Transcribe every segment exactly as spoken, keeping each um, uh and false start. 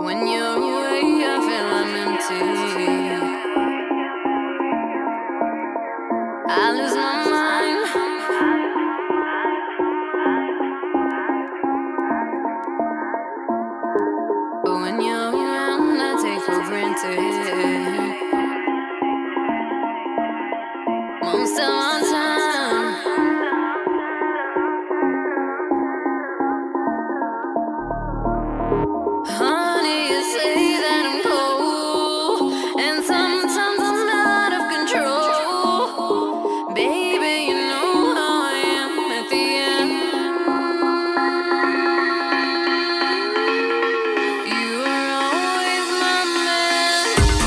When you're away, I feel I'm empty. I lose my mind. But when you're around, I take for granted most of my time. Honey, you say that I'm cold, and sometimes I'm out of control. Baby, you know how I am at the end. You were always my man.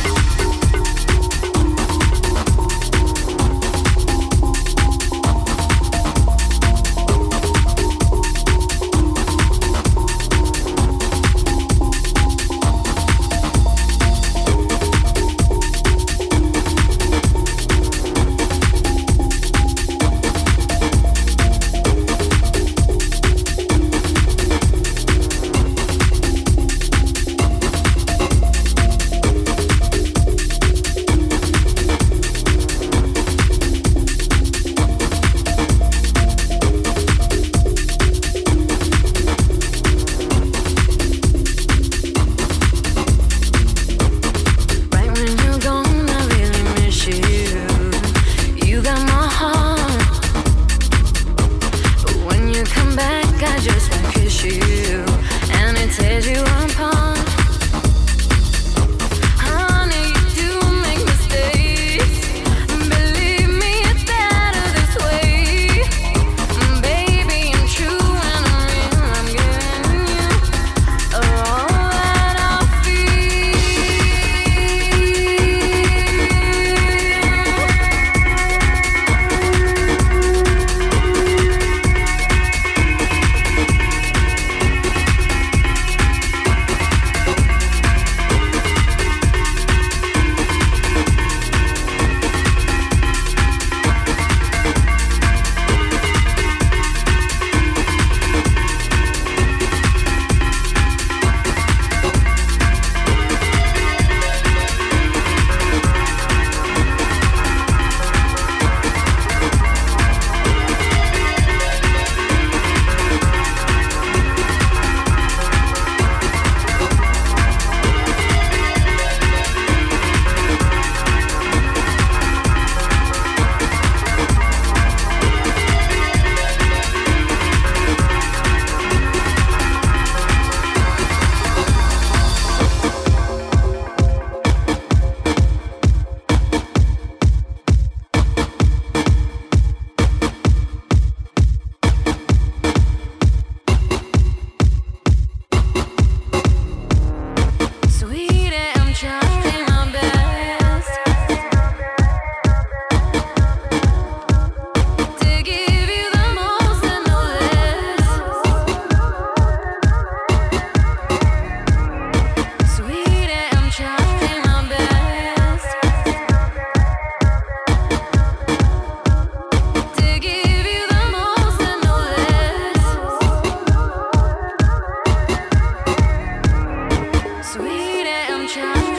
Right when you're gone, I really miss you. You got my heart, but when you come back, I just wanna kiss you, and it tears you apart. Honey, you do make mistakes. Believe me, it's better this way. Baby, I'm true and I'm real. I'm giving you all that I feel. Sweetie, I'm trying my best to give you the most and no less. Sweetie, I'm trying my best to give you the most and no less. Sweetie, I'm trying.